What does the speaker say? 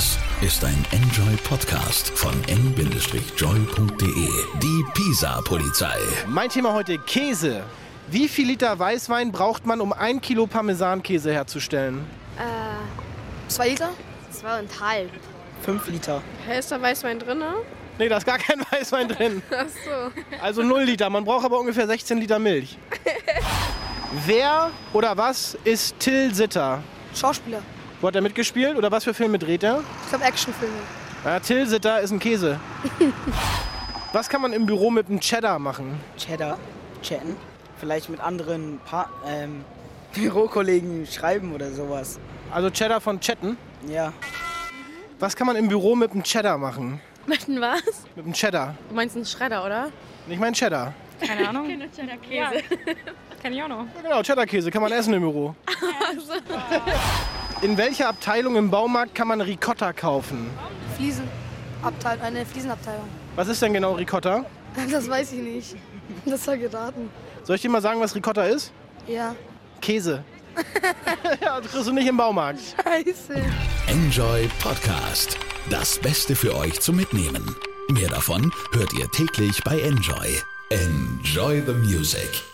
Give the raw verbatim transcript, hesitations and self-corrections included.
Das ist ein Enjoy-Podcast von n joy punkt de. Die Pisa-Polizei. Mein Thema heute: Käse. Wie viel Liter Weißwein braucht man, um ein Kilo Parmesankäse herzustellen? Äh, zwei Liter? Zweieinhalb. Fünf Liter. Hä, ist da Weißwein drin, ne? Nee, da ist gar kein Weißwein drin. Ach so. Also null Liter. Man braucht aber ungefähr sechzehn Liter Milch. Wer oder was ist Till Sitter? Schauspieler. Wo hat er mitgespielt oder was für Filme dreht er? Ich glaube Actionfilme. Ja, Till Sitter ist ein Käse. Was kann man im Büro mit einem Cheddar machen? Cheddar. Chatten. Vielleicht mit anderen pa- ähm, Bürokollegen schreiben oder sowas. Also Cheddar von chatten. Ja. Was kann man im Büro mit einem Cheddar machen? Mit dem was? Mit einem Cheddar. Du meinst einen Schredder, oder? Nicht mein Cheddar. Keine Ahnung. Keine Cheddar-Käse. Ja. Kenn ich auch noch. Ja, genau, Cheddar-Käse kann man essen im Büro. In welcher Abteilung im Baumarkt kann man Ricotta kaufen? Fliesenabteilung, eine Fliesenabteilung. Was ist denn genau Ricotta? Das weiß ich nicht. Das war geraten. Soll ich dir mal sagen, was Ricotta ist? Ja. Käse. Ja, das kriegst du nicht im Baumarkt. Scheiße. Enjoy Podcast. Das Beste für euch zum Mitnehmen. Mehr davon hört ihr täglich bei Enjoy. Enjoy the music.